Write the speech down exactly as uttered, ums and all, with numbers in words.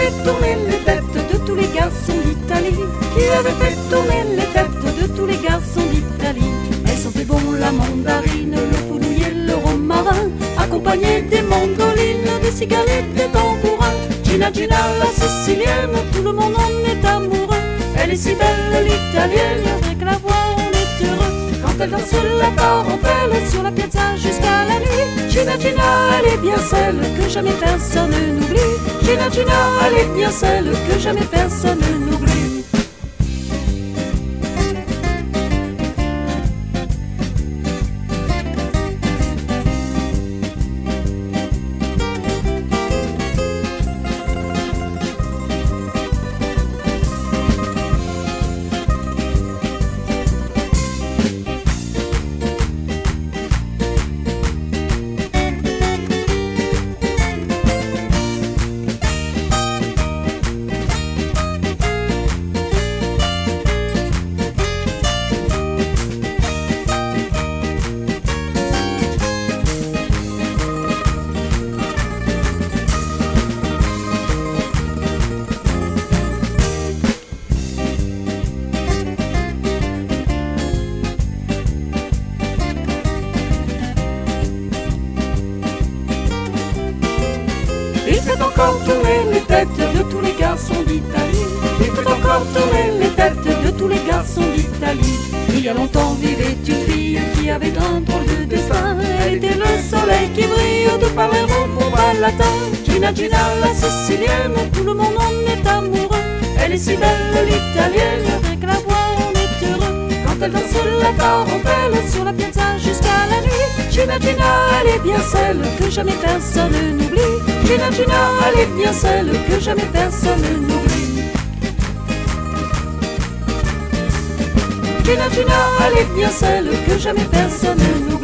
fait tourner les têtes de tous les garçons d'Italie, qui avait fait tourner les têtes de tous les garçons d'Italie. Elle sentait bon la mandarine, le fenouil et le romarin, accompagnée des mandolines, des cigales et des tambourins. Gina Gina la sicilienne, tout le monde en est amoureux. Elle est si belle l'italienne, avec la voix on est heureux. Quand elle danse la tarentelle sur la piazza jusqu'à la nuit, Gina Gina elle est bien celle que jamais personne n'oublie. Gina Gina elle est bien celle que jamais personne n'oublie. Il fait encore tourner les têtes de tous les garçons d'Italie. Il fait encore tourner les têtes de tous les garçons d'Italie. Il y a longtemps vivait une fille qui avait un drôle de destin. Elle était le soleil qui brille de Palermo pour Balatin. Gina Gina la sicilienne, tout le monde en est amoureux. Elle est si belle l'italienne, avec la voix on est heureux. Quand elle danse la tarentelle sur la piazza jusqu'à la nuit, Gina Gina elle est bien celle que jamais personne n'oublie. Gina Gina elle est bien celle que jamais personne n'oublie. Gina Gina elle est bien celle que jamais personne n'oublie.